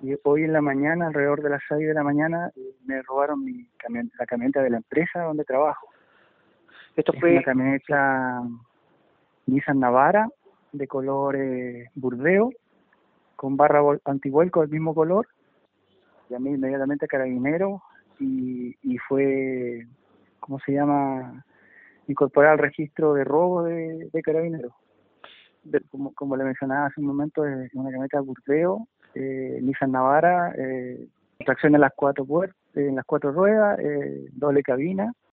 Y hoy en la mañana, alrededor de las 6 de la mañana, me robaron la camioneta de la empresa donde trabajo. Esto Es una fue, camioneta Nissan Navara de color burdeo, con barra antivuelco del mismo color. Llamé inmediatamente a Carabineros y fue, ¿cómo se llama?, incorporar al registro de robo de Carabineros. Como le mencionaba hace un momento, es una camioneta burdeo, Nissan Navara, tracción en las cuatro ruedas, doble cabina,